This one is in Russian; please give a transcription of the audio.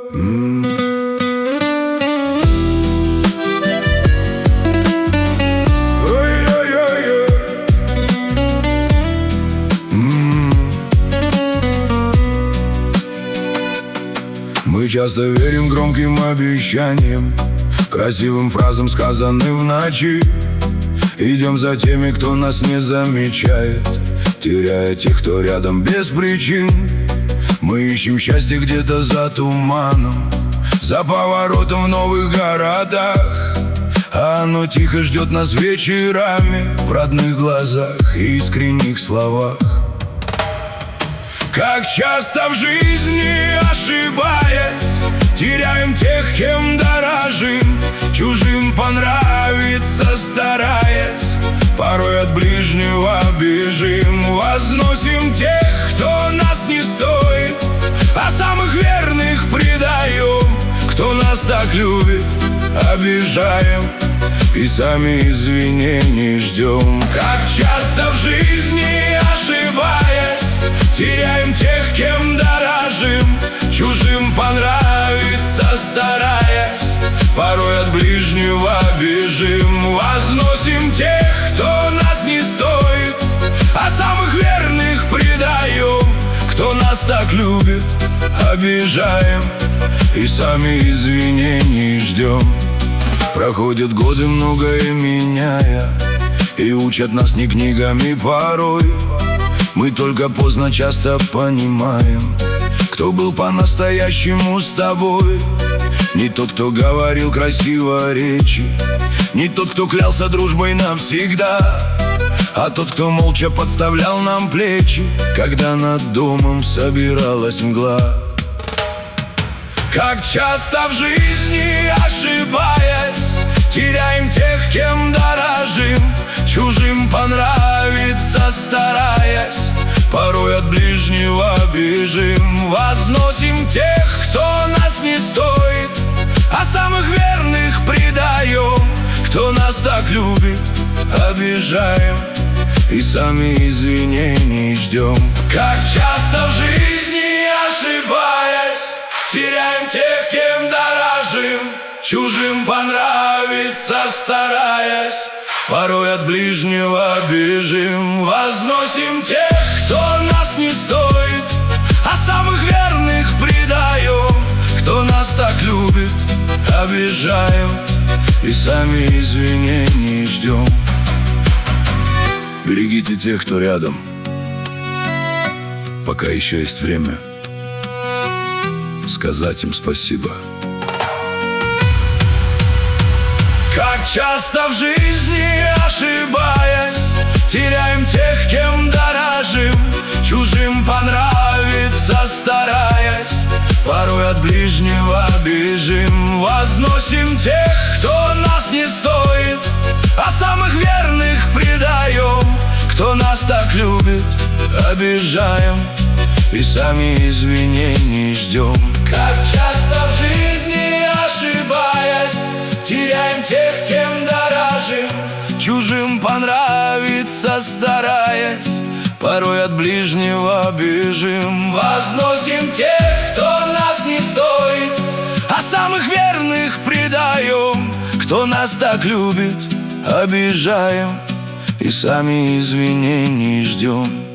Мы часто верим громким обещаниям, красивым фразам, сказанным в ночи. Идем за теми, кто нас не замечает, теряя тех, кто рядом без причин. Мы ищем счастье где-то за туманом, за поворотом в новых городах, а оно тихо ждет нас вечерами, в родных глазах и искренних словах. Как часто в жизни, ошибаясь, теряем тех, кем дорожим, чужим понравиться стараясь, порой от ближнего бежим. Возносим тех, кто нас не стоит, а самых верных предаем. Кто нас так любит, обижаем и сами извинений ждем. Как часто в жизни, ошибаясь, теряем тех, кем дорожим, чужим понравиться стараясь, порой от ближнего бежим. Возносим тех, кто нас не стоит, а самых верных предаем. Кто нас так любит, обижаем и сами извинений ждем. Проходят годы, многое меняя, и учат нас не книгами порой. Мы только поздно часто понимаем, кто был по-настоящему с тобой. Не тот, кто говорил красиво речи, не тот, кто клялся дружбой навсегда, а тот, кто молча подставлял нам плечи, когда над домом собиралась мгла. Как часто в жизни, ошибаясь, теряем тех, кем дорожим, чужим понравиться стараясь, порой от ближнего бежим. Возносим тех, кто нас не стоит, а самых верных предаем. Кто нас так любит, обижаем и сами извинений ждем. Как часто в жизни, ошибаясь, теряем тех, кем дорожим, чужим понравиться стараясь, порой от ближнего бежим. Возносим тех, кто нас не стоит, а самых верных предаем. Кто нас так любит, обижаем и сами извинений ждем. Берегите тех, кто рядом, пока еще есть время сказать им спасибо. Как часто в жизни, ошибаясь, теряем тех, кем дорожим, чужим понравиться стараясь, порой от ближнего бежим. Возносим тех, кто нас не стоит, а самых верных предаем. Кто нас так любит, обижаем и сами извинений ждем. Как часто в жизни, ошибаясь, теряем тех, кем дорожим, чужим понравиться стараясь, порой от ближнего бежим. Возносим тех, кто нас не стоит, а самых верных предаем. Кто нас так любит, обижаем и сами извинений ждем.